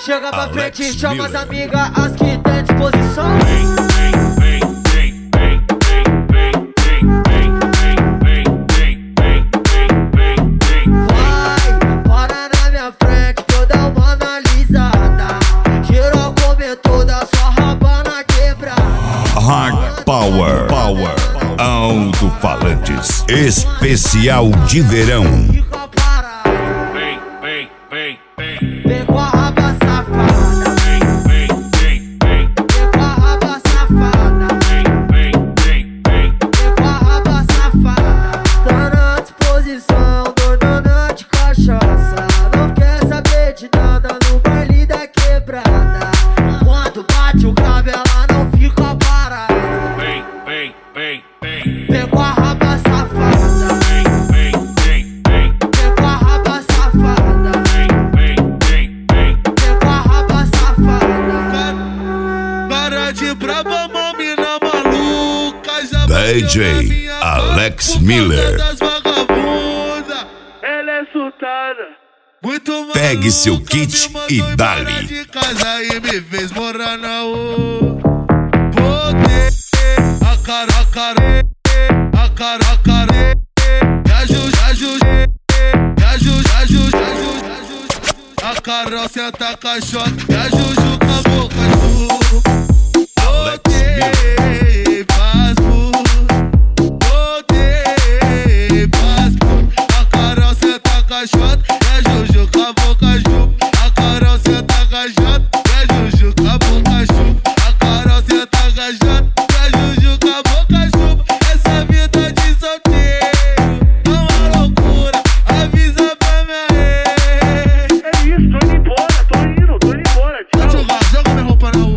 Chega pra frente, chama as amigas, as que tem disposição. Vai, para na minha frente que eu dar uma analisada. Geral comentou da sua rabana quebrada. Hard Power, alto-falantes, especial de verão. Vem com a raba safada. Vem com a raba safada. Vem com a raba safada. Tá na disposição, dona de cachaça. Não quer saber de nada no baile da quebrada. Quando bate o grave ela não fica parada. Vem com a raba safada. Vem com a raba safada. Para de brava, mamina maluca. Já DJ Alex Miller. Ela é surtada. Muito Pegue seu kit e dali. De casa e me fez morar na rua. Botei a cara. A Carol senta caixota e a Juju com a boca chupa. Botei paspo. A Carol senta caixota e a Juju com a boca chupa. A Carol senta caixota e a Juju com a boca chupa. A Carol senta caixota e a Juju com a boca chupa. Essa vida de solteiro é uma loucura, avisa pra minha ex. É isso, tô indo embora, tchau. Joga minha roupa na rua.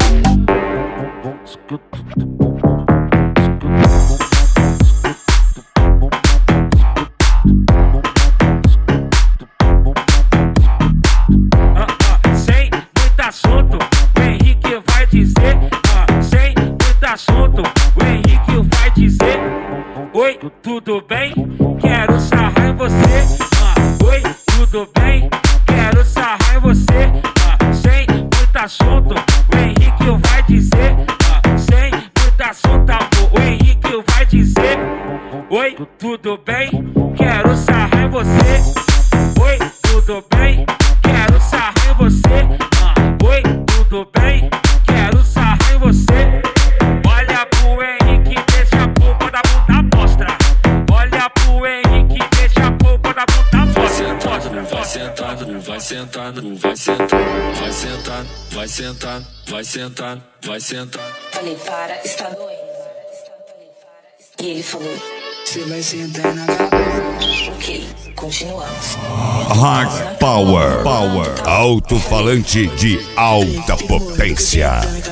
Sem muito assunto, o Henrique vai dizer. Sem muito assunto, o Henrique vai dizer. Oi, tudo bem? Quero sarrar em você. Oi, tudo bem? Quero sarrar em você. Sem muito assunto, o Henrique vai dizer. Sem muito assunto, amor, o Henrique vai dizer. Oi, tudo bem? Quero sarrar em você. Oi, tudo bem? Quero sarrar em você. Oi, tudo bem? Quero sarrar em você. Olha pro Henrique, deixa a polpa da bunda mostra. Olha pro Henrique, deixa a polpa da bunda mostra. Vai sentando, vai sentando, vai sentando, vai sentando, vai sentando, vai sentando, vai sentando. Falei, para, está doendo. E ele falou, você vai sentar na cabeça. ok, continuamos. Hard Power, alto-falante de alta potência.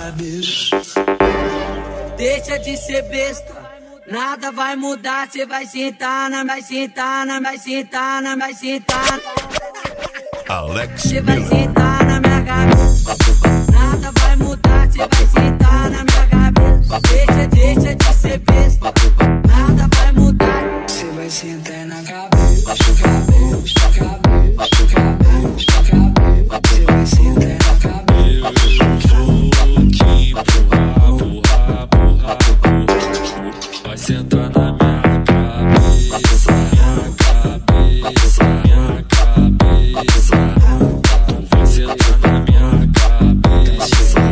Deixa de ser besta, nada vai mudar. Você vai sentar, vai sentar, vai sentar, vai sentar. Alex Você vai Miller. sentar na minha cabeça. Nada vai mudar, você vai sentar na minha cabeça. Deixa de ser besta, nada vai mudar. Você vai sentar na cabeça, cabeça. Você vai sentar na cabeça. Vai sentar na minha cabeça, minha cabeça, minha cabeça. Vai sentar na minha cabeça.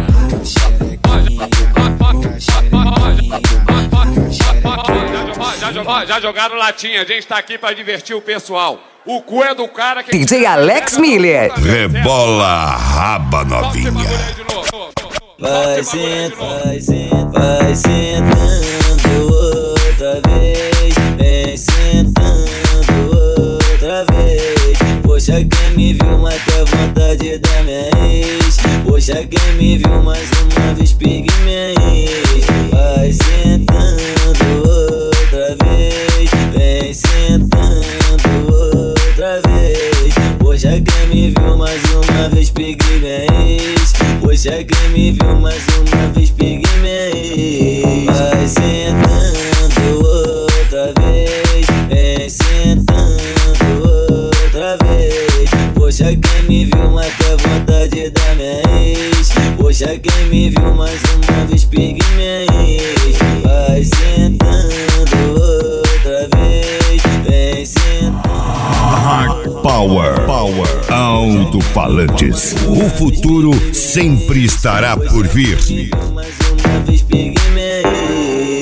Já jogaram latinha, a gente tá aqui pra divertir o pessoal. O cu é do cara que... DJ Alex Miller. Rebola a raba novinha. Vai sentando outra vez. Vem sentando outra vez. Poxa, quem me viu mata a vontade da minha ex. Poxa, quem me viu mais uma vez pegue minha ex. Vai sentando outra vez. Vem sentando outra vez. Poxa, quem me viu mais uma vez pegue minha ex. Poxa, quem me viu mais uma vez pegue minha ex. Vai sentando outra vez. Vem sentando outra vez. Poxa, quem me viu mata a vontade vontade da minha ex. Poxa, quem me viu mais uma vez pegue minha ex. Vai sentando outra vez, vem sentando. Heart Power, alto-falantes. O futuro sempre estará por vir. Mais uma vez pegue minha ex.